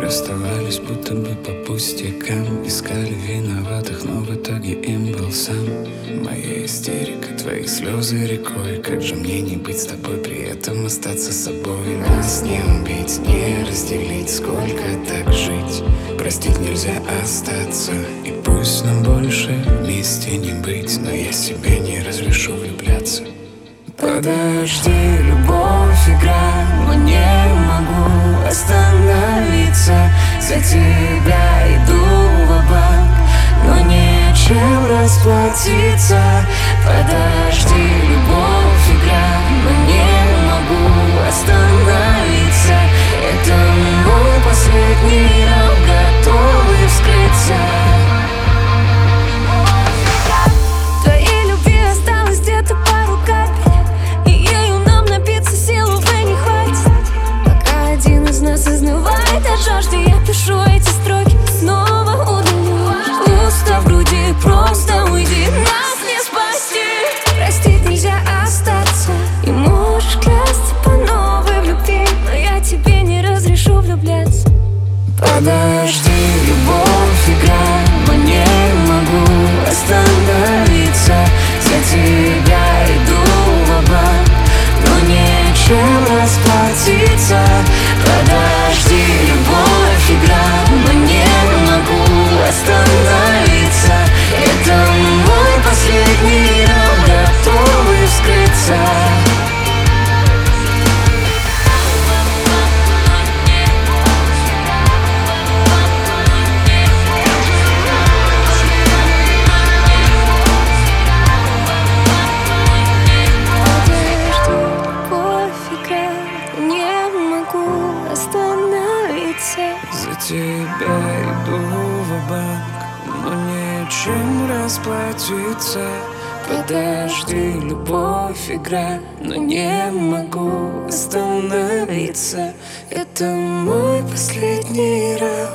расставались будто бы по пустякам. Искали виноватых, но в итоге им был сам. Моя истерика, твои слезы рекой. Как же мне не быть с тобой, при этом остаться собой? Нас не убить, не разделить, сколько так жить? Простить нельзя остаться, и пусть нам больше вместе не быть, но я себе не разрешу влюбляться. Подожди, любовь, игра, но не могу остановиться. За тебя иду ва-банк, но нечем расплатиться. Подожди, любовь, игра, но не могу остановиться. Это мой последний раунд, готовый вскрыться. Изнывает от жажды, я пишу эти строки, снова удалю. Пусто в груди, просто уйди, нас не спасти. Простить нельзя остаться, и можешь клясться по новой в любви, но я тебе не разрешу влюбляться. Подожди, любовь, игра, но не могу остановиться. За тебя иду ва-банк, но нечем расплатиться. Подожди, любовь, игра, но не могу остановиться. Это мой последний раунд, готовый вскрыться. За тебя иду ва-банк, но нечем расплатиться. Подожди, любовь, игра, но не могу остановиться. Это мой последний раз.